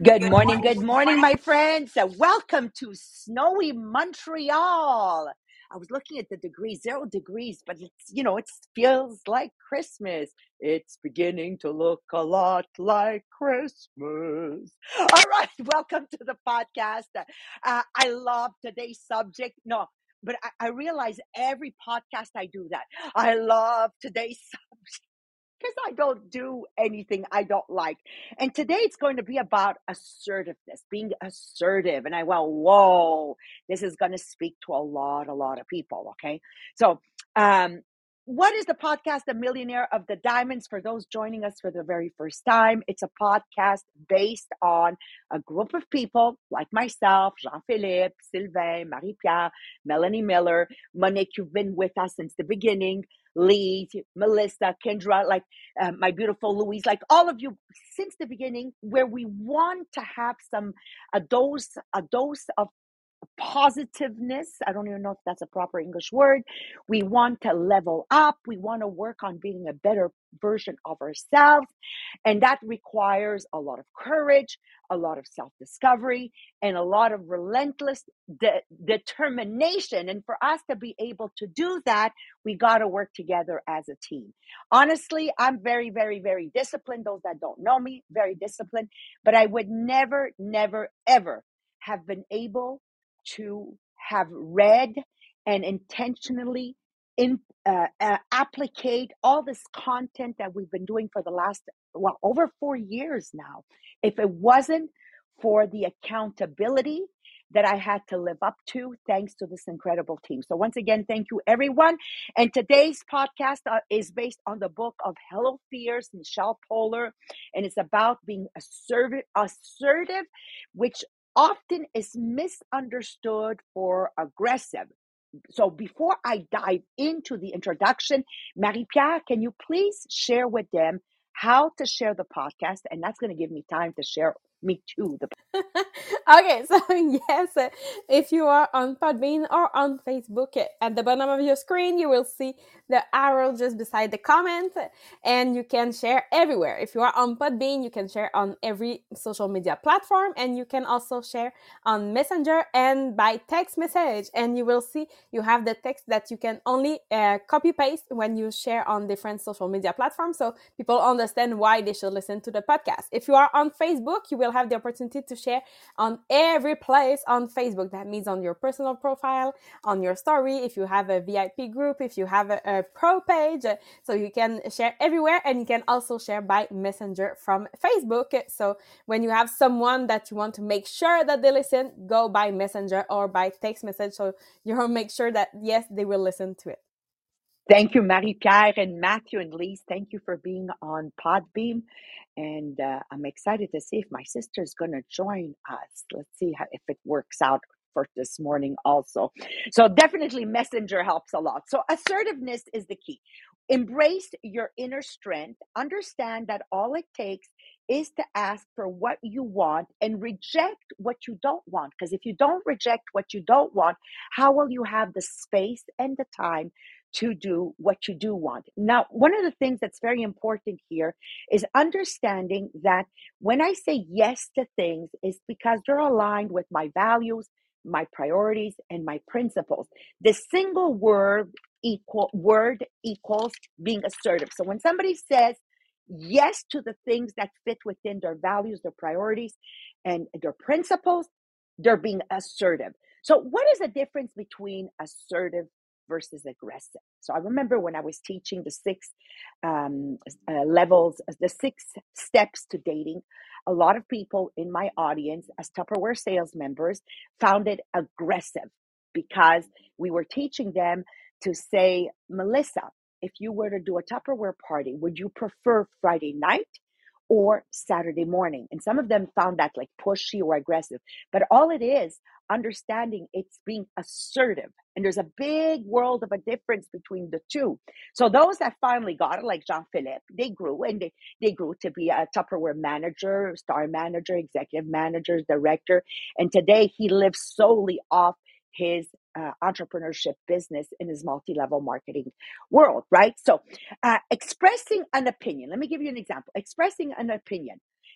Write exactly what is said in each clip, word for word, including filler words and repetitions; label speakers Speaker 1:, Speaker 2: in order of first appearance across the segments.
Speaker 1: Good morning, good morning, my friends. Uh, welcome to snowy Montreal. I was looking at the degrees, zero degrees, but it's, you know, it feels like Christmas. It's beginning to look a lot like Christmas. All right, welcome to the podcast. Uh, uh, I love today's subject. No, but I, I realize every podcast I do that. I love today's because I don't do anything I don't like. And today it's going to be about assertiveness, being assertive. And I went, whoa, this is going to speak to a lot, a lot of people. Okay. So, um, what is the podcast, The Millionaire of the Diamonds? For those joining us for the very first time, it's a podcast based on a group of people like myself, Jean-Philippe, Sylvain, Marie-Pierre, Melanie Miller, Monique, you've been with us since the beginning, Lee, Melissa, Kendra, like uh, my beautiful Louise, like all of you since the beginning, where we want to have some a dose, a dose of positiveness. I don't even know if that's a proper English word. We want to level up. We want to work on being a better version of ourselves. And that requires a lot of courage, a lot of self discovery, and a lot of relentless de- determination. And for us to be able to do that, we got to work together as a team. Honestly, I'm very, very, very disciplined. Those that don't know me, very disciplined. But I would never, never, ever have been able to have read and intentionally in, uh, uh, applicate all this content that we've been doing for the last, well, over four years now. If it wasn't for the accountability that I had to live up to, thanks to this incredible team. So once again, thank you, everyone. And today's podcast uh, is based on the book of Hello Fears, Michelle Poler, and it's about being assertive, assertive, which often is misunderstood for aggressive. So before I dive into the introduction, Marie-Pierre, can you please share with them how to share the podcast? And that's going to give me time to share me too the
Speaker 2: Okay, so yes, uh, if you are on Podbean or on Facebook, uh, at the bottom of your screen, you will see the arrow just beside the comment, uh, and you can share everywhere. If you are on Podbean, you can share on every social media platform, and you can also share on Messenger and by text message. And you will see you have the text that you can only uh, copy paste when you share on different social media platforms, so people understand why they should listen to the podcast. If you are on Facebook, you will have the opportunity to share on every place on Facebook. That means on your personal profile, on your story, if you have a V I P group, if you have a, a pro page. So you can share everywhere, and you can also share by Messenger from Facebook. So when you have someone that you want to make sure that they listen, go by Messenger or by text message, so you'll make sure that, yes, they will listen to it.
Speaker 1: Thank you, Marie-Pierre and Matthew and Lise. Thank you for being on Podbeam. And uh, I'm excited to see if my sister is going to join us. Let's see how, if it works out for this morning also. So definitely Messenger helps a lot. So assertiveness is the key. Embrace your inner strength. Understand that all it takes is to ask for what you want and reject what you don't want. Because if you don't reject what you don't want, how will you have the space and the time to do what you do want? Now, one of the things that's very important here is understanding that when I say yes to things, is because they're aligned with my values, my priorities, and my principles. The single word equal word equals being assertive. So when somebody says yes to the things that fit within their values, their priorities, and their principles, they're being assertive. So what is the difference between assertive versus aggressive? So I remember when I was teaching the six um, uh, levels, the six steps to dating, a lot of people in my audience as Tupperware sales members found it aggressive because we were teaching them to say, Melissa, if you were to do a Tupperware party, would you prefer Friday night or Saturday morning? And some of them found that like pushy or aggressive. But all it is, understanding it's being assertive. And there's a big world of a difference between the two. So those that finally got it, like Jean-Philippe, they grew and they, they grew to be a Tupperware manager, star manager, executive manager, director. And today he lives solely off his uh, entrepreneurship business in his multi-level marketing world, right? So uh, expressing an opinion. Let me give you an example. Expressing an opinion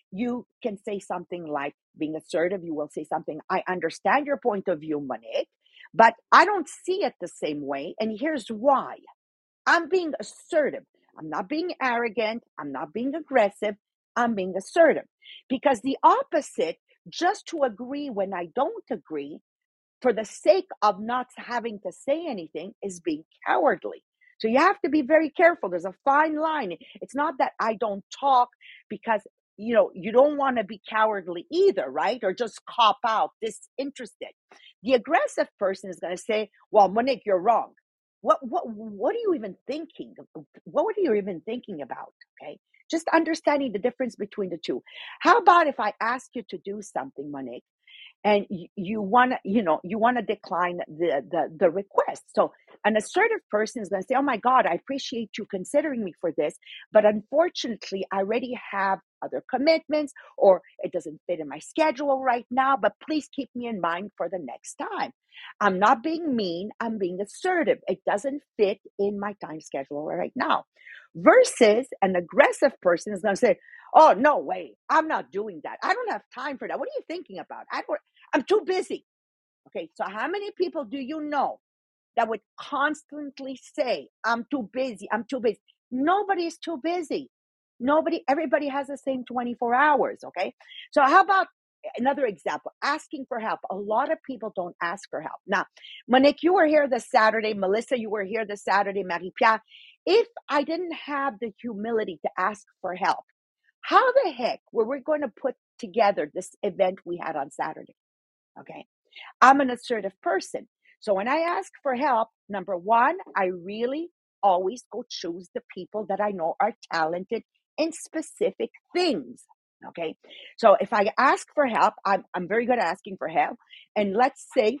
Speaker 1: you can say something like, being assertive, you will say something, I understand your point of view, Monique, but I don't see it the same way. And here's why. I'm being assertive. I'm not being arrogant. I'm not being aggressive. I'm being assertive. Because the opposite, just to agree when I don't agree, for the sake of not having to say anything, is being cowardly. So you have to be very careful. There's a fine line. It's not that I don't talk because, you know, you don't want to be cowardly either, right? Or just cop out, disinterested. The aggressive person is going to say, well, Monique, you're wrong. What, what, what are you even thinking? What were you even thinking about? Okay. Just understanding the difference between the two. How about if I ask you to do something, Monique, and you, you want to, you know, you want to decline the, the the request? So an assertive person is going to say, oh my God, I appreciate you considering me for this, but unfortunately I already have other commitments, or it doesn't fit in my schedule right now, but please keep me in mind for the next time. I'm not being mean, I'm being assertive. It doesn't fit in my time schedule right now. Versus an aggressive person is going to say, oh, no way, I'm not doing that. I don't have time for that. What are you thinking about? I don't, I'm too busy. Okay, so how many people do you know that would constantly say, I'm too busy, I'm too busy? Nobody's too busy. Nobody, everybody has the same twenty-four hours, okay? So how about another example, asking for help? A lot of people don't ask for help. Now, Monique, you were here this Saturday. Melissa, you were here this Saturday. Marie-Pierre, if I didn't have the humility to ask for help, how the heck were we going to put together this event we had on Saturday? Okay. I'm an assertive person. So when I ask for help, number one, I really always go choose the people that I know are talented in specific things. Okay. So if I ask for help, I'm, I'm very good at asking for help. And let's say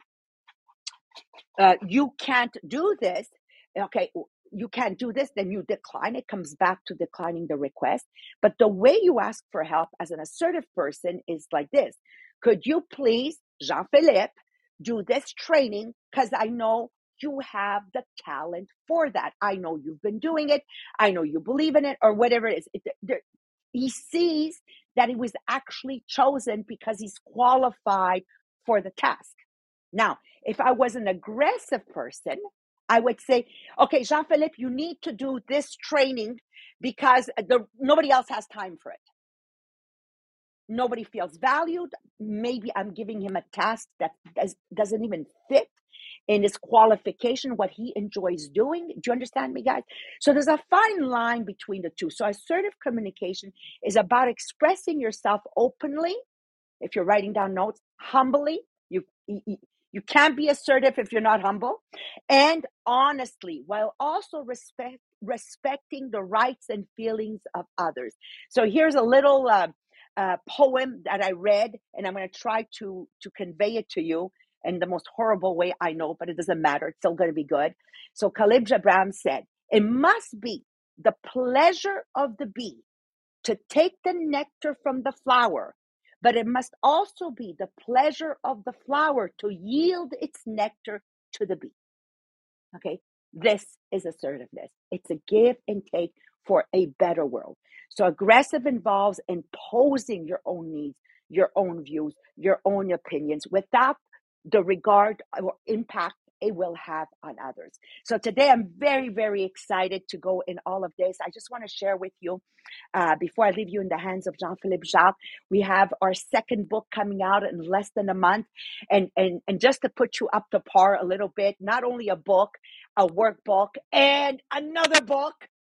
Speaker 1: uh, you can't do this. Okay. You can't do this, then you decline. It comes back to declining the request. But the way you ask for help as an assertive person is like this. Could you please, Jean-Philippe, do this training? Because I know you have the talent for that. I know you've been doing it. I know you believe in it, or whatever it is. It, there, he sees that he was actually chosen because he's qualified for the task. Now, if I was an aggressive person, I would say, okay, Jean-Philippe, you need to do this training because the, nobody else has time for it. Nobody feels valued. Maybe I'm giving him a task that does, doesn't even fit in his qualification, what he enjoys doing. Do you understand me, guys? So there's a fine line between the two. So assertive communication is about expressing yourself openly. If you're writing down notes, humbly. You, you you can't be assertive if you're not humble, and honestly, while also respect respecting the rights and feelings of others. So here's a little uh, uh, poem that I read, and I'm going to try to to convey it to you in the most horrible way I know, but it doesn't matter. It's still going to be good. So Khalil Gibran said, "It must be the pleasure of the bee to take the nectar from the flower, but it must also be the pleasure of the flower to yield its nectar to the bee." Okay, this is assertiveness. It's a give and take for a better world. So aggressive involves imposing your own needs, your own views, your own opinions without the regard or impact it will have on others. So today I'm very, very excited to go in all of this. I just want to share with you, uh, before I leave you in the hands of Jean-Philippe Jacques, we have our second book coming out in less than a month. And, and, and just to put you up to par a little bit, not only a book, a workbook, and another book.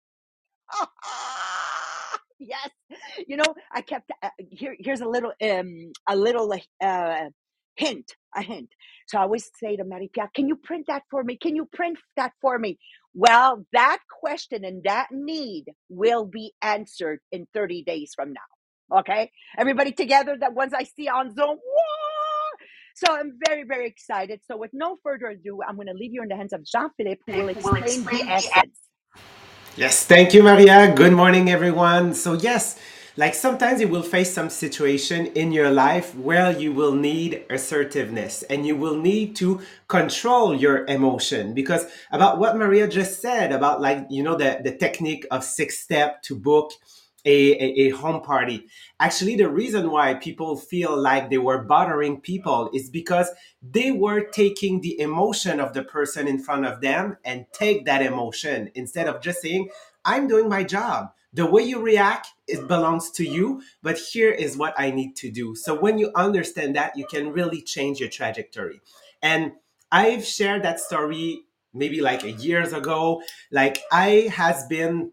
Speaker 1: Yes, you know, I kept uh, here. Here's a little, um, a little uh, hint, a hint. So I always say to Marie-Pierre, "Can you print that for me? Can you print that for me?" Well, that question and that need will be answered in thirty days from now. Okay, everybody together. That once I see on Zoom. Whoa! So I'm very, very excited. So with no further ado, I'm going to leave you in the hands of Jean-Philippe, who will explain the essence.
Speaker 3: Yes, thank you, Maria. Good morning, everyone. So, yes, like sometimes you will face some situation in your life where you will need assertiveness and you will need to control your emotion, because about what Maria just said about, like, you know, the, the technique of six step to book a, a, a home party. Actually, the reason why people feel like they were bothering people is because they were taking the emotion of the person in front of them and take that emotion instead of just saying, I'm doing my job. The way you react, it belongs to you, but here is what I need to do. So when you understand that, you can really change your trajectory. And I've shared that story maybe like a years ago. Like I has been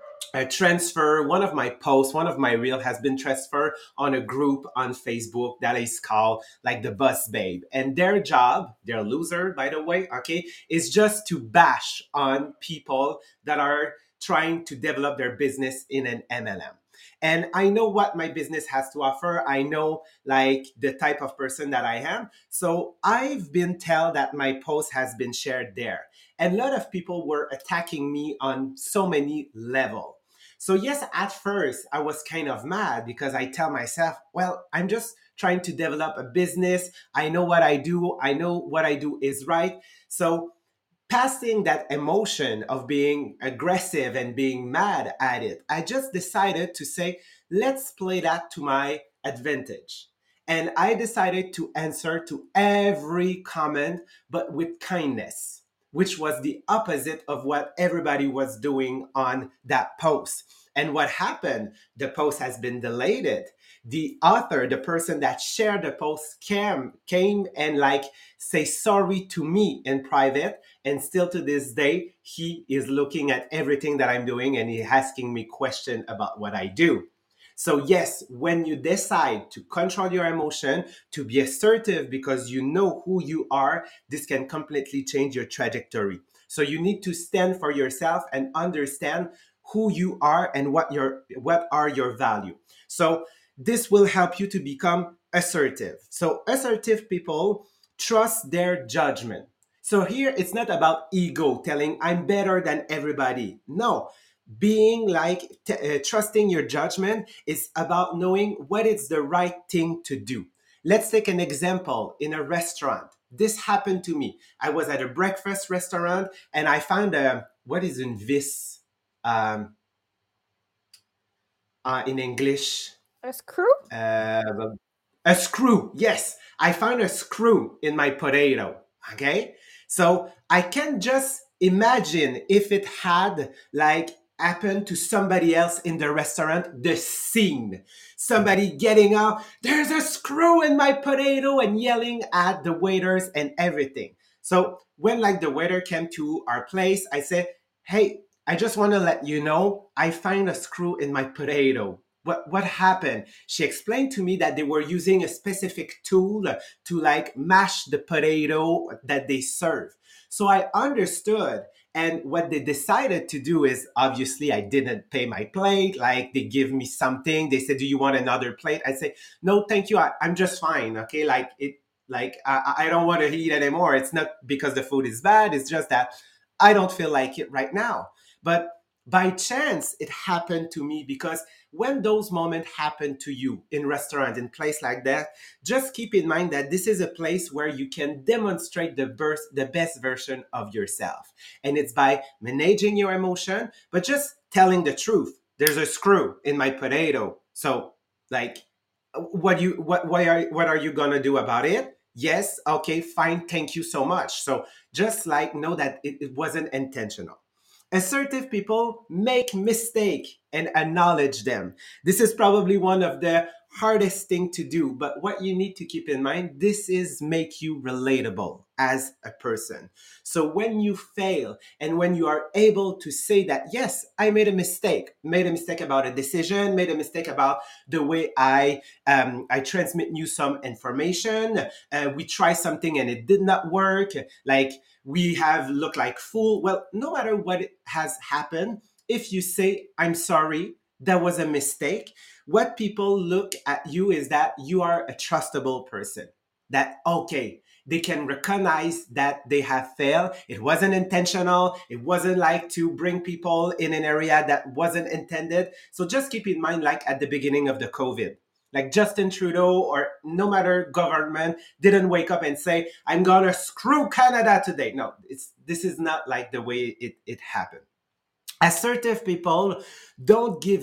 Speaker 3: a transfer, one of my posts, one of my reel has been transferred on a group on Facebook that is called like the Bus Babe. And their job, they're loser, by the way, okay, is just to bash on people that are trying to develop their business in an M L M. And I know what my business has to offer. I know like the type of person that I am. So I've been told that my post has been shared there. And a lot of people were attacking me on so many levels. So yes, at first I was kind of mad because I tell myself, well, I'm just trying to develop a business. I know what I do. I know what I do is right. So passing that emotion of being aggressive and being mad at it, I just decided to say, let's play that to my advantage. And I decided to answer to every comment, but with kindness, which was the opposite of what everybody was doing on that post. And what happened? The post has been deleted. The author, the person that shared the post came, came and like say sorry to me in private. And still to this day, he is looking at everything that I'm doing and he asking me questions about what I do. So yes, when you decide to control your emotion, to be assertive because you know who you are, this can completely change your trajectory. So you need to stand for yourself and understand who you are and what your what are your value. So this will help you to become assertive. So assertive people trust their judgment. So here it's not about ego telling I'm better than everybody. No, being like t- uh, trusting your judgment is about knowing what is the right thing to do. Let's take an example in a restaurant. This happened to me. I was at a breakfast restaurant and I found a, what is un vis um, uh, in English?
Speaker 2: A screw?
Speaker 3: Uh, a screw. Yes, I found a screw in my potato. Okay, so I can just imagine if it had like happened to somebody else in the restaurant, the scene. Somebody getting up, there's a screw in my potato, and yelling at the waiters and everything. So when like the waiter came to our place, I said, hey, I just want to let you know I find a screw in my potato. What what happened? She explained to me that they were using a specific tool to like mash the potato that they serve. So I understood. And what they decided to do is obviously I didn't pay my plate. Like they give me something. They said, do you want another plate? I say, no, thank you. I, I'm just fine. Okay. Like it, like I, I don't want to eat anymore. It's not because the food is bad. It's just that I don't feel like it right now. But by chance, it happened to me because when those moments happen to you in restaurant, in place like that, just keep in mind that this is a place where you can demonstrate the best, the best version of yourself. And it's by managing your emotion, but just telling the truth. There's a screw in my potato. So like, what you what what are what are you gonna do about it? Yes, okay, fine, thank you so much. So just like know that it, it wasn't intentional. Assertive people make mistake and acknowledge them. This is probably one of the hardest thing to do, but what you need to keep in mind, this is make you relatable as a person. So when you fail and when you are able to say that, yes, I made a mistake, made a mistake about a decision, made a mistake about the way I um, I transmit you some information. Uh, we try something and it did not work. Like we have looked like fool. Well, no matter what has happened, if you say, I'm sorry, that was a mistake, what people look at you is that you are a trustable person. That, okay, they can recognize that they have failed. It wasn't intentional. It wasn't like to bring people in an area that wasn't intended. So just keep in mind, like at the beginning of the COVID, like Justin Trudeau or no matter government didn't wake up and say, I'm gonna screw Canada today. No, it's this is not like the way it, it happened. Assertive people don't give up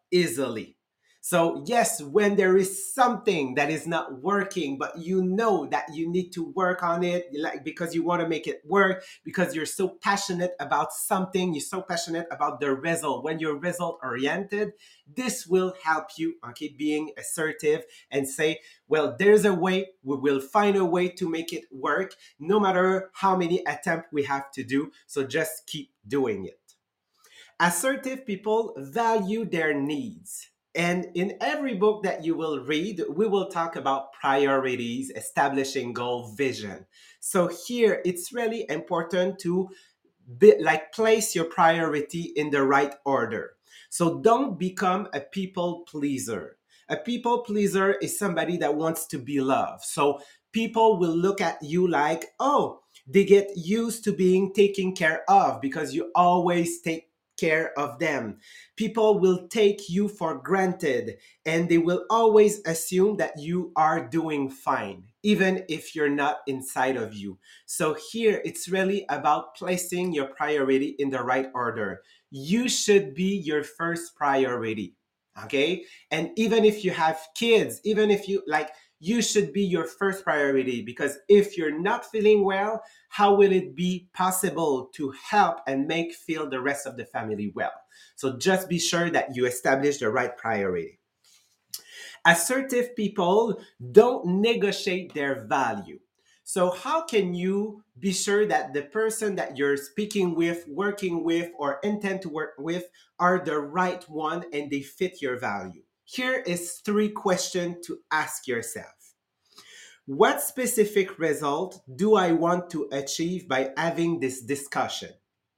Speaker 3: easily. So, yes, when there is something that is not working, but you know that you need to work on it, like because you want to make it work, because you're so passionate about something, you're so passionate about the result. When you're result oriented, this will help you, okay, being assertive and say, well, there's a way, we will find a way to make it work, no matter how many attempts we have to do. So just keep doing it. Assertive people value their needs. And in every book that you will read, we will talk about priorities, establishing goal, vision. So here it's really important to be, like place your priority in the right order. So don't become a people pleaser. A people pleaser is somebody that wants to be loved. So people will look at you like, oh, they get used to being taken care of because you always take care of them. People will take you for granted and they will always assume that you are doing fine, even if you're not inside of you. So here it's really about placing your priority in the right order. You should be your first priority. Okay? And even if you have kids, even if you like, you should be your first priority, because if you're not feeling well, how will it be possible to help and make feel the rest of the family well? So just be sure that you establish the right priority. Assertive people don't negotiate their value. So, how can you be sure that the person that you're speaking with, working with, or intend to work with are the right one and they fit your value? Here is three questions to ask yourself. What specific result do I want to achieve by having this discussion?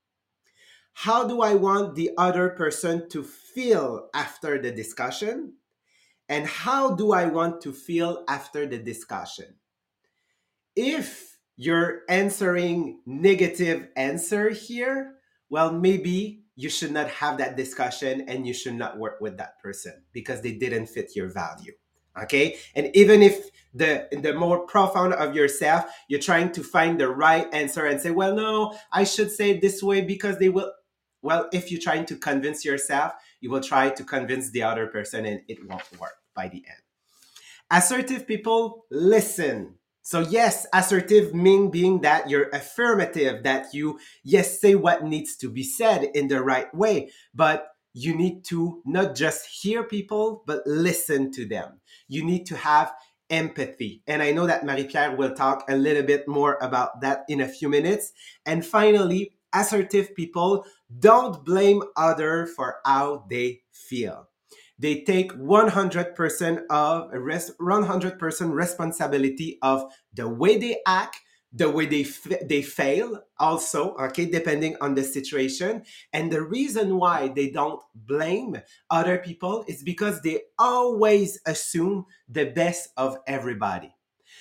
Speaker 3: How do I want the other person to feel after the discussion? And how do I want to feel after the discussion? If you're answering negative answer here, well, maybe you should not have that discussion and you should not work with that person because they didn't fit your value. Okay? And even if the the more profound of yourself, you're trying to find the right answer and say, well, no, I should say it this way because they will. Well, if you're trying to convince yourself, you will try to convince the other person and it won't work by the end. Assertive people listen. So yes, assertive mean being that you're affirmative, that you, yes, say what needs to be said in the right way, but you need to not just hear people, but listen to them. You need to have empathy. And I know that Marie-Pierre will talk a little bit more about that in a few minutes. And finally, assertive people don't blame others for how they feel. They take one hundred percent of one hundred percent responsibility of the way they act, the way they f- they fail also, okay, depending on the situation. And the reason why they don't blame other people is because they always assume the best of everybody.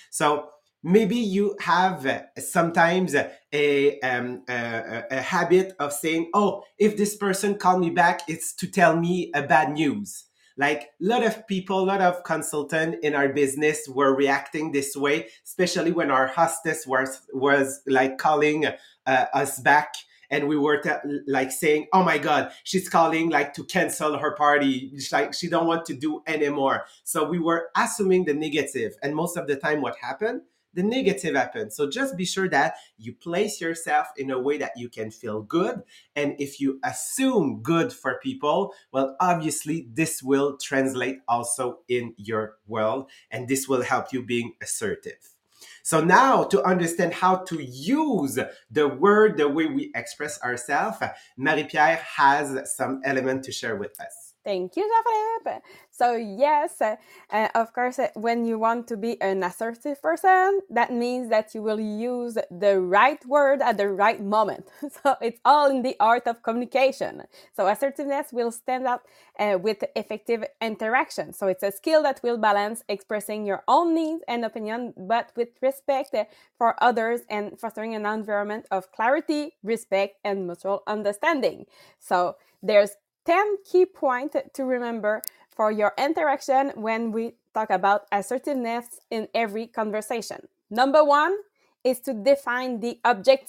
Speaker 3: So maybe you have uh, sometimes uh, a, um, a, a habit of saying, oh, if this person called me back, it's to tell me a bad news. Like a lot of people, a lot of consultants in our business were reacting this way, especially when our hostess was was like calling uh, us back, and we were t- like saying, oh my god, she's calling like to cancel her party. It's like she don't want to do anymore. So we were assuming the negative, and most of the time what happened, the negative happened. So just be sure that you place yourself in a way that you can feel good. And if you assume good for people, well, obviously this will translate also in your world, and this will help you being assertive. So now, to understand how to use the word the way we express ourselves, Marie-Pierre has some element to share with us.
Speaker 2: Thank you, Jean-Philippe. So yes, uh, uh, of course, uh, when you want to be an assertive person, that means that you will use the right word at the right moment. So it's all in the art of communication. So assertiveness will stand out uh, with effective interaction. So it's a skill that will balance expressing your own needs and opinion, but with respect uh, for others and fostering an environment of clarity, respect, and mutual understanding. So there's ten key points to remember for your interaction when we talk about assertiveness in every conversation. Number one is to define the objective.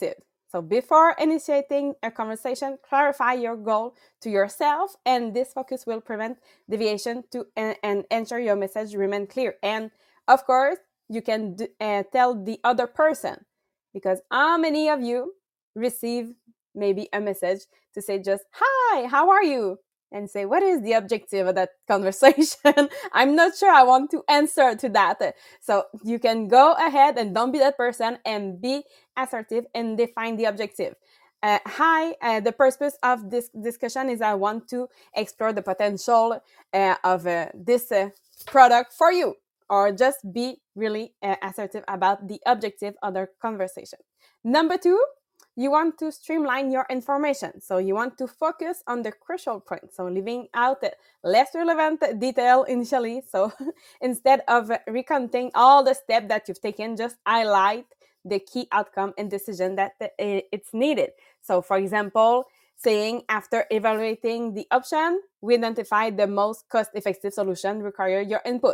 Speaker 2: So before initiating a conversation, clarify your goal to yourself, and this focus will prevent deviation to and, and ensure your message remain clear. And of course, you can do, uh, tell the other person, because how many of you receive maybe a message to say just, hi, how are you? And say, what is the objective of that conversation? I'm not sure I want to answer to that. So you can go ahead and don't be that person and be assertive and define the objective. Uh, hi, uh, the purpose of this discussion is I want to explore the potential uh, of uh, this uh, product for you, or just be really uh, assertive about the objective of the conversation. Number two, you want to streamline your information. So you want to focus on the crucial points. So leaving out the less relevant detail initially. So instead of recounting all the steps that you've taken, just highlight the key outcome and decision that it's needed. So for example, saying after evaluating the option, we identified the most cost-effective solution require your input.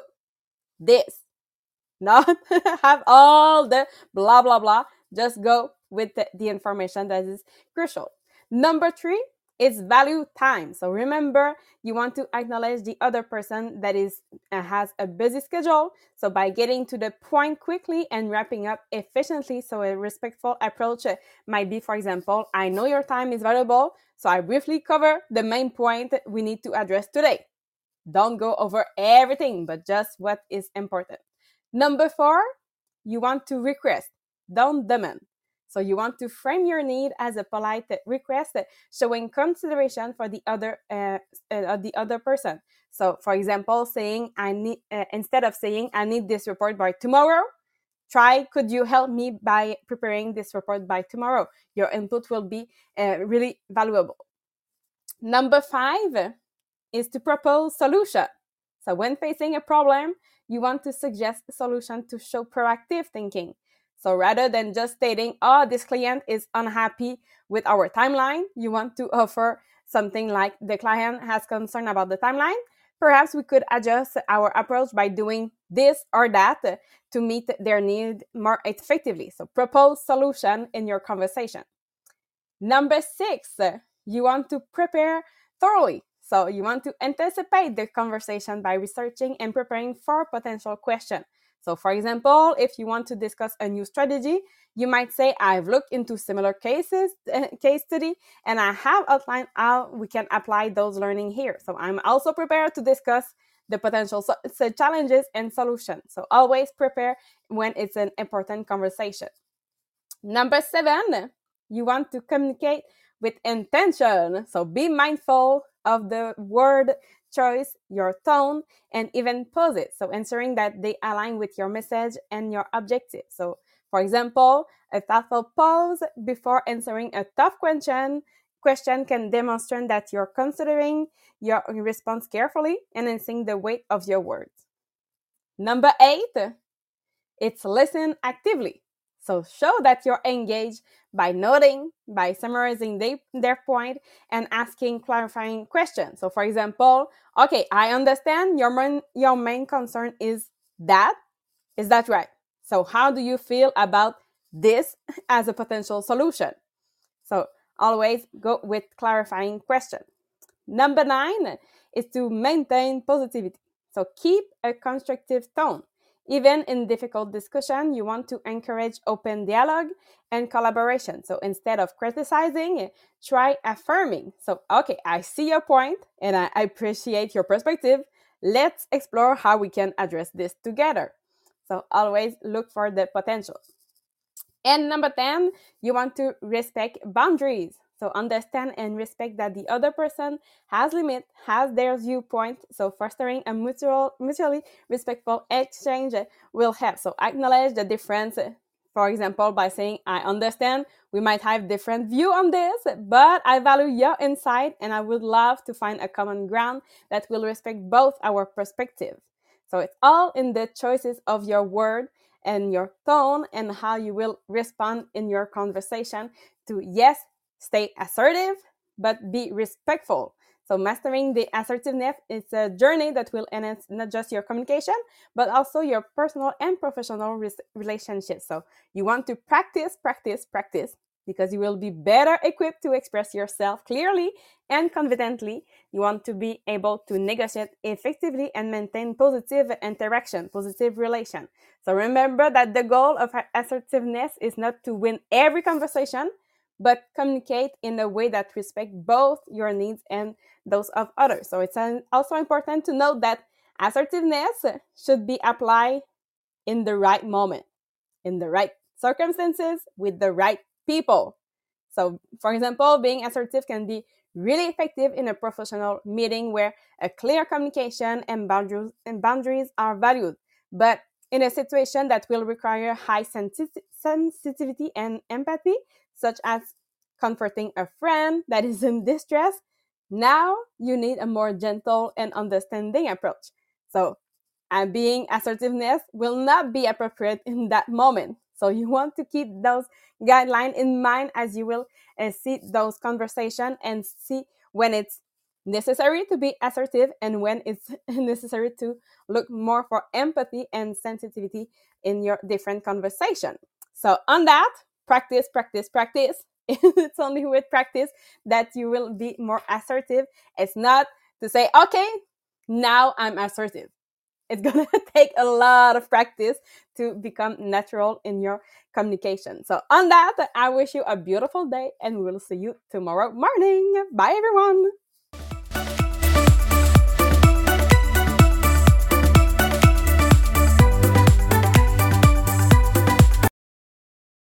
Speaker 2: This, not have all the blah, blah, blah. Just go with the, the information that is crucial. Number three is value time. So remember, you want to acknowledge the other person that is uh, has a busy schedule. So by getting to the point quickly and wrapping up efficiently, so a respectful approach uh, might be, for example, I know your time is valuable, so I briefly cover the main point we need to address today. Don't go over everything, but just what is important. Number four, you want to request, don't demand. So you want to frame your need as a polite request, showing consideration for the other uh, uh, the other person. So, for example, saying I need uh, instead of saying I need this report by tomorrow, try could you help me by preparing this report by tomorrow? Your input will be uh, really valuable. Number five is to propose solution. So when facing a problem, you want to suggest a solution to show proactive thinking. So rather than just stating, oh, this client is unhappy with our timeline, you want to offer something like the client has concern about the timeline. Perhaps we could adjust our approach by doing this or that to meet their need more effectively. So propose solution in your conversation. Number six, you want to prepare thoroughly. So you want to anticipate the conversation by researching and preparing for potential questions. So for example, if you want to discuss a new strategy, you might say, I've looked into similar cases, uh, case study, and I have outlined how we can apply those learning here. So I'm also prepared to discuss the potential so- so challenges and solutions. So always prepare when it's an important conversation. Number seven, you want to communicate with intention. So be mindful of the word choice, your tone, and even pauses. So ensuring that they align with your message and your objective. So for example, a thoughtful pause before answering a tough question question can demonstrate that you're considering your response carefully and enhancing the weight of your words. Number eight, it's listen actively. So show that you're engaged by noting, by summarizing they, their point, and asking clarifying questions. So for example, okay, I understand your main, your main concern is that. Is that right? So how do you feel about this as a potential solution? So always go with clarifying questions. Number nine is to maintain positivity. So keep a constructive tone. Even in difficult discussion, you want to encourage open dialogue and collaboration. So instead of criticizing, try affirming. So, okay, I see your point and I appreciate your perspective. Let's explore how we can address this together. So always look for the potential. And number ten, you want to respect boundaries. So understand and respect that the other person has limit, has their viewpoint. So fostering a mutual, mutually respectful exchange will help. So acknowledge the difference. For example, by saying, I understand we might have different view on this, but I value your insight and I would love to find a common ground that will respect both our perspective. So it's all in the choices of your word and your tone and how you will respond in your conversation to, yes, stay assertive, but be respectful. So mastering the assertiveness is a journey that will enhance not just your communication, but also your personal and professional relationships. So you want to practice, practice, practice because you will be better equipped to express yourself clearly and confidently. You want to be able to negotiate effectively and maintain positive interaction, positive relation. So remember that the goal of assertiveness is not to win every conversation, but communicate in a way that respects both your needs and those of others. So it's also important to note that assertiveness should be applied in the right moment, in the right circumstances, with the right people. So, for example, being assertive can be really effective in a professional meeting where a clear communication and boundaries, and boundaries are valued. But in a situation that will require high sensi- sensitivity and empathy, such as comforting a friend that is in distress, now you need a more gentle and understanding approach. So, and being assertiveness will not be appropriate in that moment. So you want to keep those guidelines in mind as you will uh, see those conversations and see when it's necessary to be assertive and when it's necessary to look more for empathy and sensitivity in your different conversation. So on that, practice, practice, practice. It's only with practice that you will be more assertive. It's not to say, okay, now I'm assertive. It's going to take a lot of practice to become natural in your communication. So on that, I wish you a beautiful day and we will see you tomorrow morning. Bye, everyone.